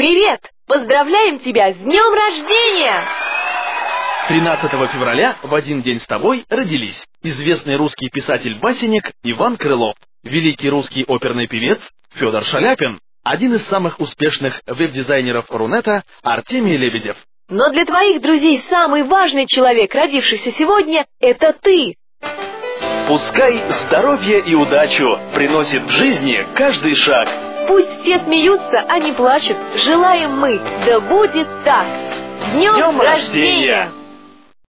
Привет! Поздравляем тебя с днем рождения! 13 февраля в один день с тобой родились известный русский писатель-басенник Иван Крылов, великий русский оперный певец Федор Шаляпин, один из самых успешных веб-дизайнеров Рунета Артемий Лебедев. Но для твоих друзей самый важный человек, родившийся сегодня, это ты. Пускай здоровье и удачу приносит в жизни каждый шаг. Пусть все смеются, а не плачут. Желаем мы, да будет так. С днем рождения!